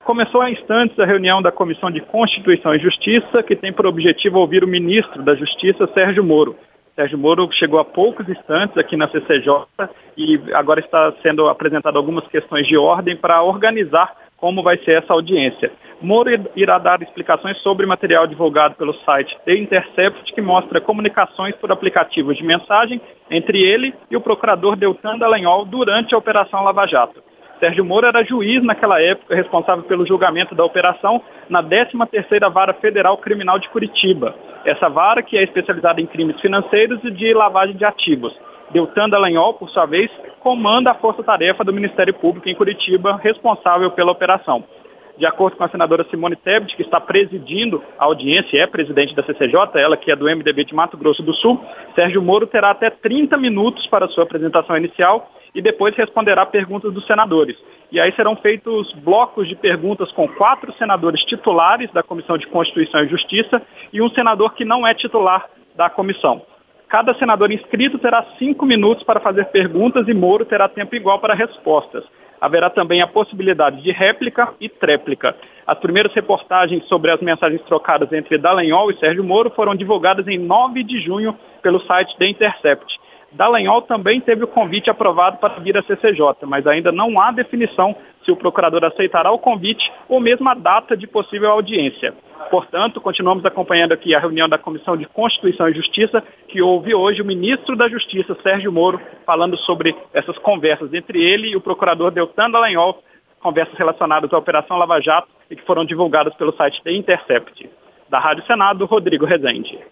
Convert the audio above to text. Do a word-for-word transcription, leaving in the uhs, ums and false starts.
Começou há instantes a reunião da Comissão de Constituição e Justiça, que tem por objetivo ouvir o ministro da Justiça, Sérgio Moro. Sérgio Moro chegou há poucos instantes aqui na C C J e agora está sendo apresentado algumas questões de ordem para organizar como vai ser essa audiência. Moro irá dar explicações sobre material divulgado pelo site The Intercept, que mostra comunicações por aplicativos de mensagem entre ele e o procurador Deltan Dallagnol durante a Operação Lava Jato. Sérgio Moro era juiz naquela época, responsável pelo julgamento da operação na décima terceira Vara Federal Criminal de Curitiba. Essa vara que é especializada em crimes financeiros e de lavagem de ativos. Deltan Dallagnol, por sua vez, comanda a força-tarefa do Ministério Público em Curitiba, responsável pela operação. De acordo com a senadora Simone Tebet, que está presidindo a audiência e é presidente da C C J, ela que é do M D B de Mato Grosso do Sul, Sérgio Moro terá até trinta minutos para sua apresentação inicial e depois responderá perguntas dos senadores. E aí serão feitos blocos de perguntas com quatro senadores titulares da Comissão de Constituição e Justiça e um senador que não é titular da comissão. Cada senador inscrito terá cinco minutos para fazer perguntas e Moro terá tempo igual para respostas. Haverá também a possibilidade de réplica e tréplica. As primeiras reportagens sobre as mensagens trocadas entre Dallagnol e Sérgio Moro foram divulgadas em nove de junho pelo site The Intercept. Dallagnol também teve o convite aprovado para vir à C C J, mas ainda não há definição se o procurador aceitará o convite ou mesmo a data de possível audiência. Portanto, continuamos acompanhando aqui a reunião da Comissão de Constituição e Justiça, que houve hoje o ministro da Justiça, Sérgio Moro, falando sobre essas conversas entre ele e o procurador Deltan Dallagnol, conversas relacionadas à Operação Lava Jato e que foram divulgadas pelo site The Intercept. Da Rádio Senado, Rodrigo Rezende.